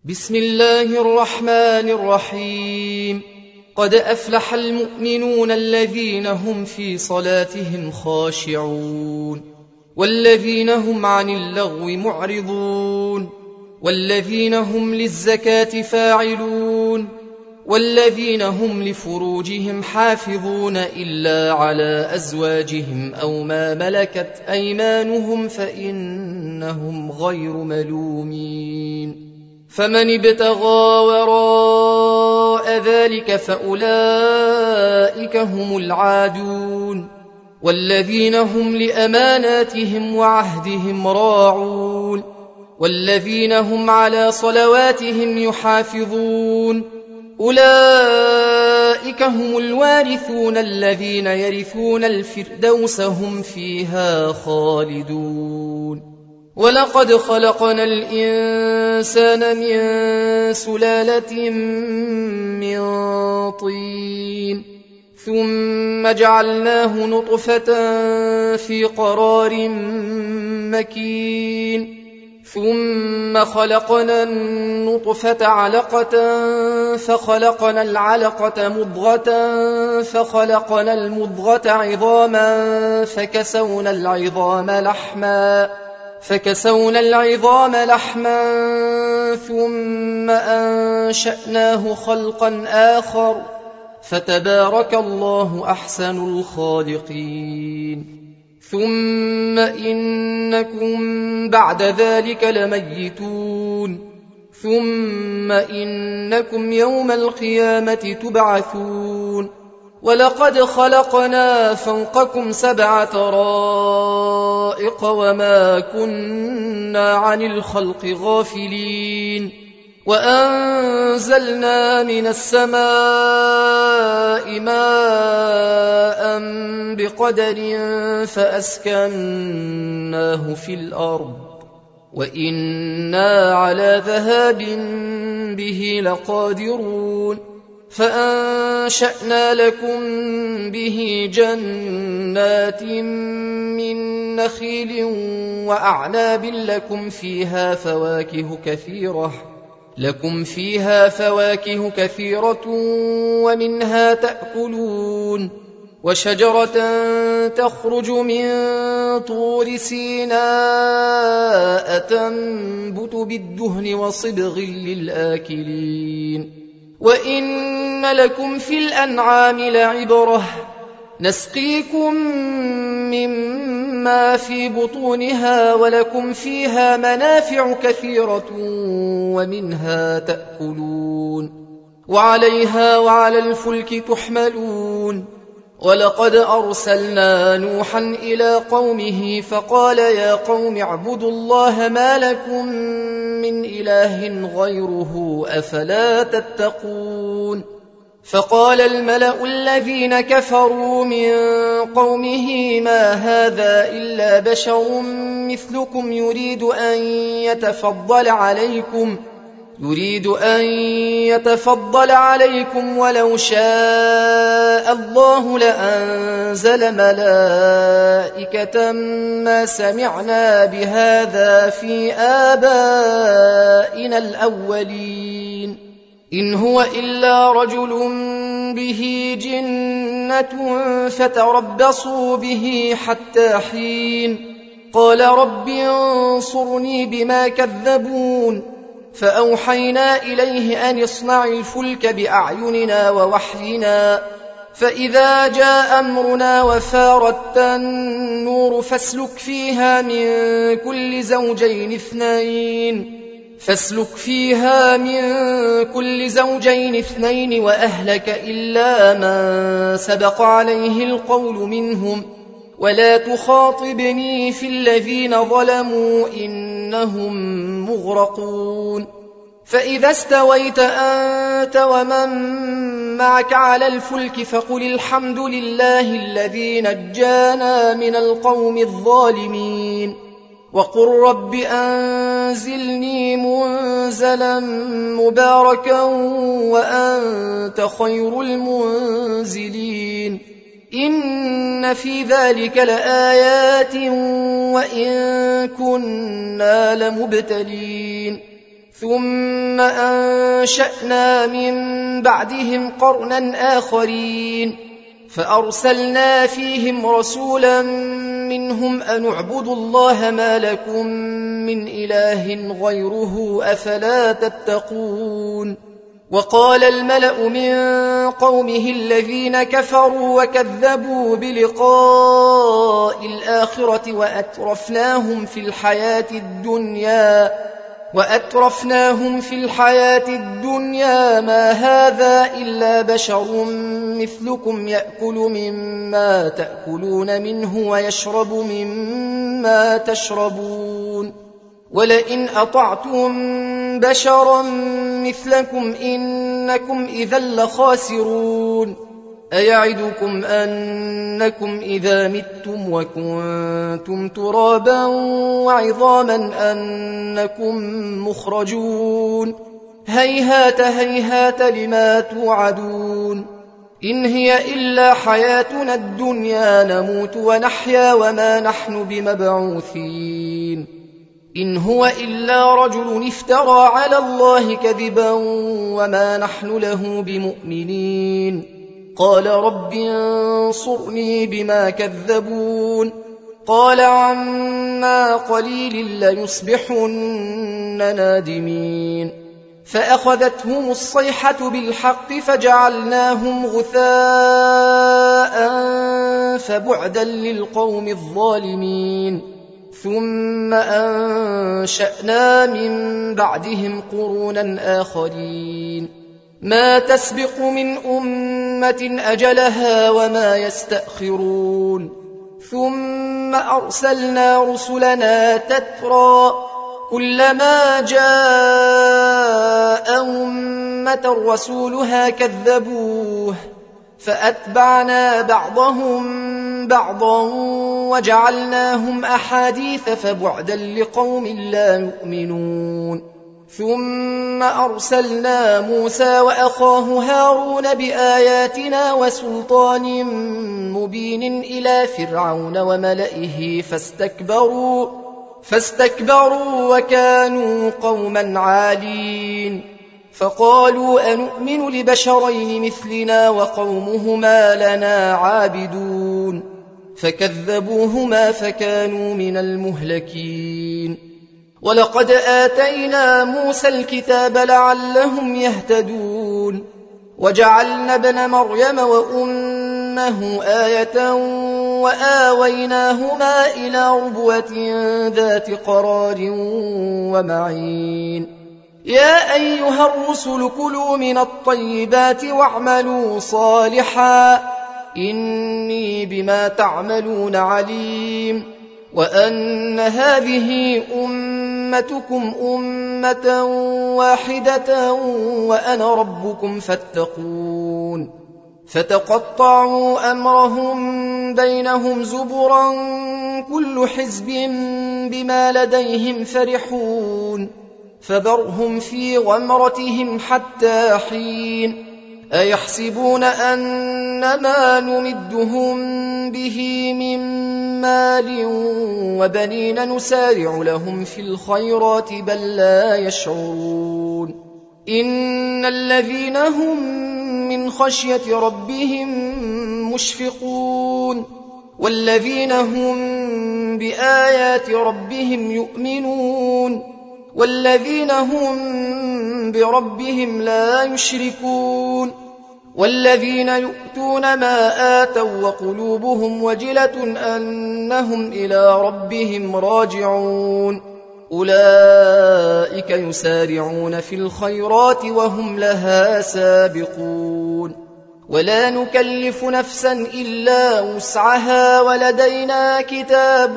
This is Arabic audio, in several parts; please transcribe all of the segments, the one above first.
بسم الله الرحمن الرحيم. قد أفلح المؤمنون الذين هم في صلاتهم خاشعون والذين هم عن اللغو معرضون والذين هم للزكاة فاعلون والذين هم لفروجهم حافظون إلا على أزواجهم أو ما ملكت أيمانهم فإنهم غير ملومين. فمن ابتغى وراء ذلك فأولئك هم العادون والذين هم لأماناتهم وعهدهم راعون والذين هم على صلواتهم يحافظون أولئك هم الوارثون الذين يرثون الفردوس هم فيها خالدون. ولقد خلقنا الإنسان من سلالة من طين ثم جعلناه نطفة في قرار مكين ثم خلقنا النطفة علقة فخلقنا العلقة مضغة فخلقنا المضغة عظاما فكسونا العظام لحما ثم أنشأناه خلقا آخر فتبارك الله أحسن الخالقين. ثم إنكم بعد ذلك لميتون ثم إنكم يوم القيامة تبعثون. ولقد خلقنا فوقكم 7 طرائق وما كنا عن الخلق غافلين وأنزلنا من السماء ماء بقدر فأسكناه في الأرض وإنا على ذهاب به لقادرون. فأنشأنا لكم به جنات من نخيل وأعناب لكم فيها فواكه كثيرة ومنها تأكلون وشجرة تخرج من طور سيناء تنبت بالدهن وصبغ للآكلين. وإن لكم في الأنعام لعبرة نسقيكم مما في بطونها ولكم فيها منافع كثيرة ومنها تأكلون وعليها وعلى الفلك تحملون. ولقد أرسلنا نوحا إلى قومه فقال يا قوم اعبدوا الله ما لكم من إله غيره أفلا تتقون. فقال الملأ الذين كفروا من قومه ما هذا إلا بشر مثلكم يريد أن يتفضل عليكم ولو شاء الله لأنزل ملائكة ما سمعنا بهذا في آبائنا الأولين إن هو إلا رجل به جنة فتربصوا به حتى حين. قال رب انصرني بما كذبون. فأوحينا إليه أن اصنع الفلك بأعيننا ووحينا فإذا جاء أمرنا وفارت النور فاسلك فيها من كل زوجين 2 وأهلك إلا من سبق عليه القول منهم ولا تخاطبني في الذين ظلموا إنهم مغرقون. فإذا استويت أنت ومن معك على الفلك فقل الحمد لله الذي نجانا من القوم الظالمين وقل رب أنزلني منزلا مباركا وأنت خير المنزلين. إن في ذلك لآيات وإن كنا لمبتلين. ثم أنشأنا من بعدهم قرنا آخرين فأرسلنا فيهم رسولا منهم أن اعبدوا الله ما لكم من إله غيره أفلا تتقون وقال الملأ من قومه الذين كفروا وكذبوا بلقاء الآخرة وأترفناهم في الحياة الدنيا ما هذا إلا بشر مثلكم يأكل مما تأكلون منه ويشرب مما تشربون ولئن أطعتم بشرا مثلكم إنكم إذا لخاسرون أيعدكم أنكم إذا متم وكنتم ترابا وعظاما أنكم مخرجون هيهات هيهات لما توعدون إن هي إلا حياتنا الدنيا نموت ونحيا وما نحن بمبعوثين إن هو إلا رجل افترى على الله كذبا وما نحن له بمؤمنين قال رب انصرني بما كذبون قال عما قليل ليصبحن نادمين فأخذتهم الصيحة بالحق فجعلناهم غثاء فبعدا للقوم الظالمين ثم أنشأنا من بعدهم قرونا آخرين ما تسبق من أمة أجلها وما يستأخرون ثم أرسلنا رسلنا تترى كلما جاء أمة رسولها كذبوه فأتبعنا بعضهم بعضا وجعلناهم أحاديث فبعدا لقوم لا يؤمنون ثم أرسلنا موسى وأخاه هارون بآياتنا وسلطان مبين إلى فرعون وملئه فاستكبروا وكانوا قوما عالين فقالوا أنؤمن لبشرين مثلنا وقومهما لنا عابدون فكذبوهما فكانوا من المهلكين ولقد آتينا موسى الكتاب لعلهم يهتدون وجعلنا ابن مريم وأمه آية وآويناهما إلى ربوة ذات قرار ومعين يا أيها الرسل كلوا من الطيبات واعملوا صالحا إني بما تعملون عليم وأن هذه أمتكم أمة واحدة وأنا ربكم فاتقون فتقطعوا أمرهم بينهم زبرا كل حزب بما لديهم فرحون فذرهم في غمرتهم حتى حين أيحسبون أنما نمدهم به من مال وبنين نسارع لهم في الخيرات بل لا يشعرون إن الذين هم من خشية ربهم مشفقون والذين هم بآيات ربهم يؤمنون والذين هم بربهم لا يشركون والذين يؤتون ما آتوا وقلوبهم وجلة أنهم إلى ربهم راجعون أولئك يسارعون في الخيرات وهم لها سابقون ولا نكلف نفسا إلا وسعها ولدينا كتاب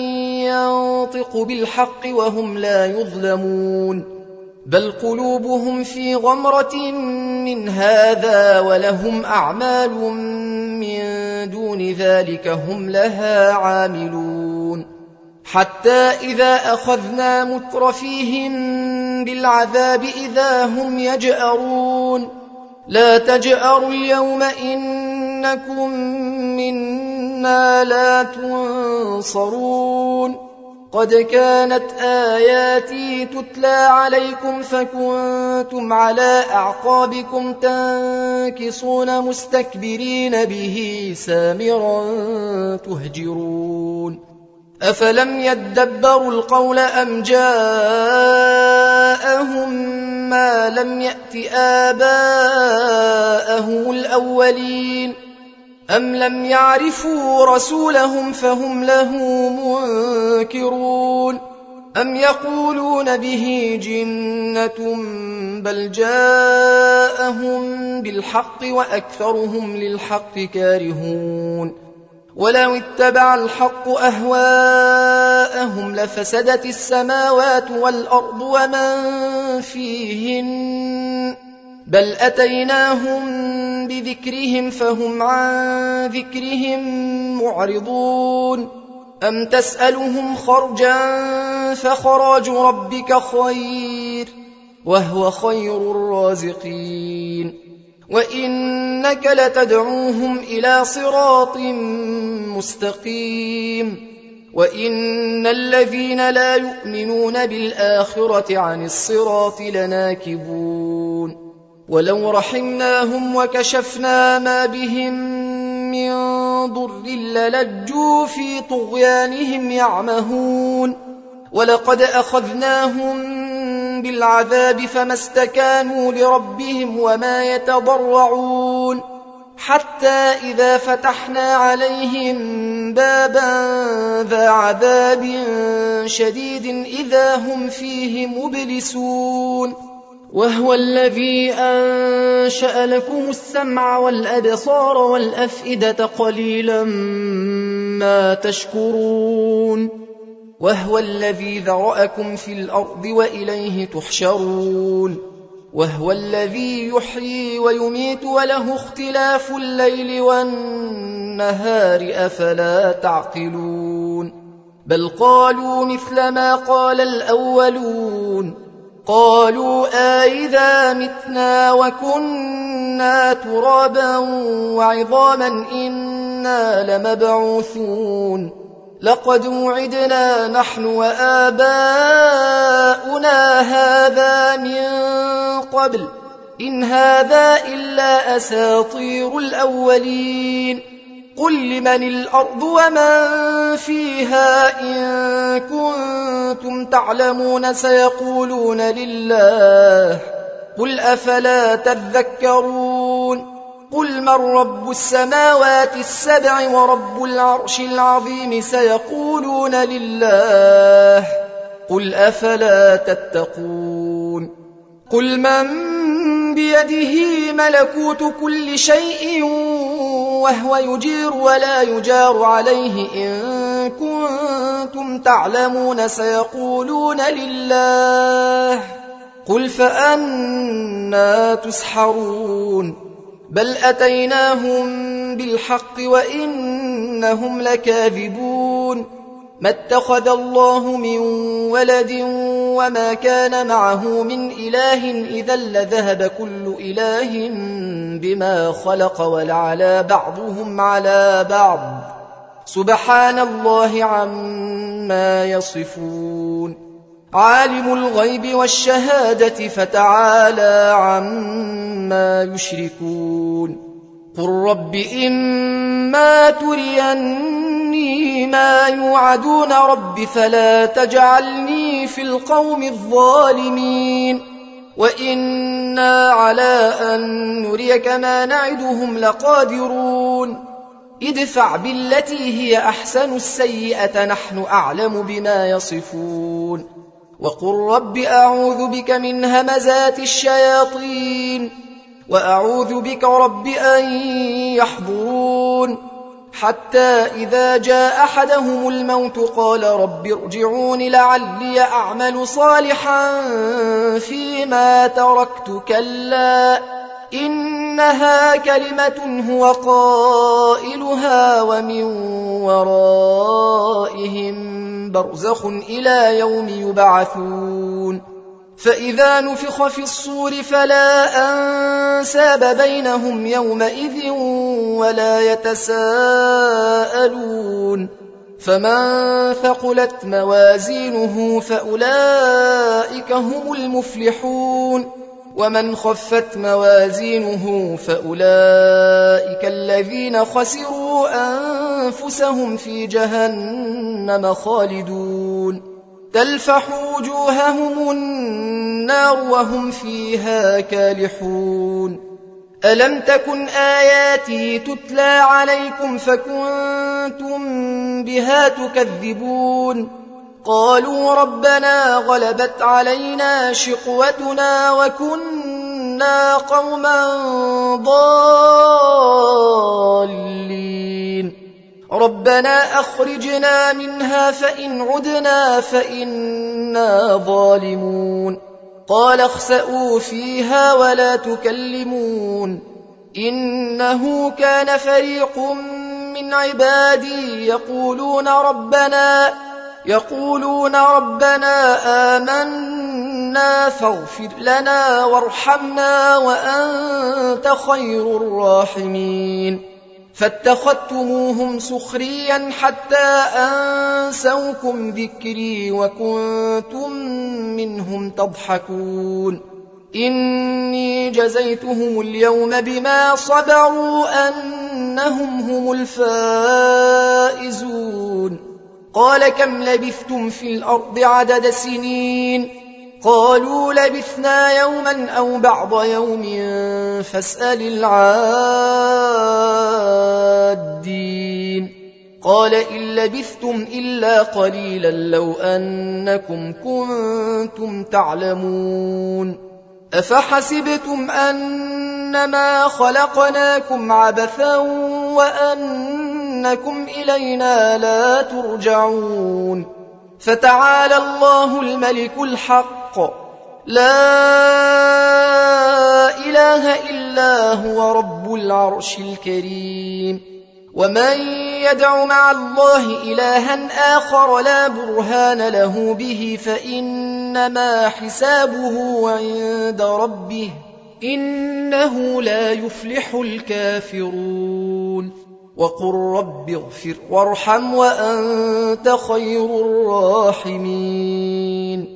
ينطق بالحق وهم لا يظلمون بل قلوبهم في غمرة من هذا ولهم أعمال من دون ذلك هم لها عاملون حتى إذا أخذنا مترفيهم بالعذاب إذا هم يجأرون لا تجأروا اليوم إنكم منا لا تنصرون قد كانت آياتي تتلى عليكم فكنتم على أعقابكم تنكصون مستكبرين به سامرا تهجرون أفلم يدبروا القول أم جاءهم ما لم يأت آباءهم الأولين أم لم يعرفوا رسولهم فهم له منكرون أم يقولون به جنة بل جاءهم بالحق وأكثرهم للحق كارهون ولو اتبع الحق أهواءهم لفسدت السماوات والأرض ومن فيهن بل أتيناهم بذكرهم فهم عن ذكرهم معرضون أم تسألهم خرجا فخراج ربك خير وهو خير الرازقين وإنك لتدعوهم إلى صراط مستقيم وإن الذين لا يؤمنون بالآخرة عن الصراط لناكبون ولو رحمناهم وكشفنا ما بهم من ضر للجوا في طغيانهم يعمهون ولقد أخذناهم بالعذاب فما استكانوا لربهم وما يتضرعون حتى إذا فتحنا عليهم بابا ذا عذاب شديد إذا هم فيه مبلسون وهو الذي أنشأ لكم السمع والأبصار والأفئدة قليلا ما تشكرون وهو الذي ذرأكم في الأرض وإليه تحشرون وهو الذي يحيي ويميت وله اختلاف الليل والنهار أفلا تعقلون بل قالوا مثل ما قال الأولون قالوا أئذا متنا وكنا ترابا وعظاما إنا لمبعوثون لقد وعدنا نحن وآباؤنا هذا من قبل إن هذا إلا أساطير الأولين قل لمن الأرض ومن فيها إن كنتم تعلمون سيقولون لله قل أفلا تذكرون قل من رب السماوات السبع ورب العرش العظيم سيقولون لله قل أفلا تتقون قل من بيده ملكوت كل شيء وهو يجير ولا يجار عليه إن كنتم تعلمون سيقولون لله قل فأنى تسحرون بل أتيناهم بالحق وإنهم لكاذبون ما اتخذ الله من ولد وما كان معه من إله إذا لذهب كل إله بما خلق ولعلى بعضهم على بعض سبحان الله عما يصفون عالم الغيب والشهادة فتعالى عما يشركون قل رب إما تريني ما يوعدون رب فلا تجعلني في القوم الظالمين وإنا على أن نريك ما نعدهم لقادرون ادفع بالتي هي أحسن السيئة نحن أعلم بما يصفون وقل رب أعوذ بك من همزات الشياطين وأعوذ بك رب أن يحضرون حتى إذا جاء أحدهم الموت قال رب ارجعون لعلي أعمل صالحا فيما تركت كلا إنها كلمة هو قائلها ومن ورائهم برزخ إلى يوم يبعثون فإذا نفخ في الصور فلا أنساب بينهم يومئذ ولا يتساءلون فمن ثقلت موازينه فأولئك هم المفلحون ومن خفت موازينه فأولئك الذين خسروا أنفسهم في جهنم خالدون تلفح وجوههم النار وهم فيها كالحون ألم تكن آياتي تتلى عليكم فكنتم بها تكذبون قالوا ربنا غلبت علينا شقوتنا وكنا قوما ضالين ربنا أخرجنا منها فإن عدنا فإنا ظالمون قال اخسئوا فيها ولا تكلمون إنه كان فريق من عبادي يقولون ربنا آمنا فاغفر لنا وارحمنا وأنت خير الراحمين فاتخذتموهم سخريا حتى أنسوكم ذكري وكنتم منهم تضحكون إني جزيتهم اليوم بما صبروا أنهم هم الفائزون قال كم لبثتم في الأرض عدد سنين قالوا لبثنا يوما أو بعض يوم فاسأل العادين قال إن لبثتم إلا قليلا لو أنكم كنتم تعلمون أفحسبتم أنما خلقناكم عبثا وأنكم إلينا لا ترجعون فتعالى الله الملك الحق لا إله إلا هو رب العرش الكريم ومن يدع مع الله إلها آخر لا برهان له به فإنما حسابه عند ربه إنه لا يفلح الكافرون وقل رب اغفر وارحم وأنت خير الراحمين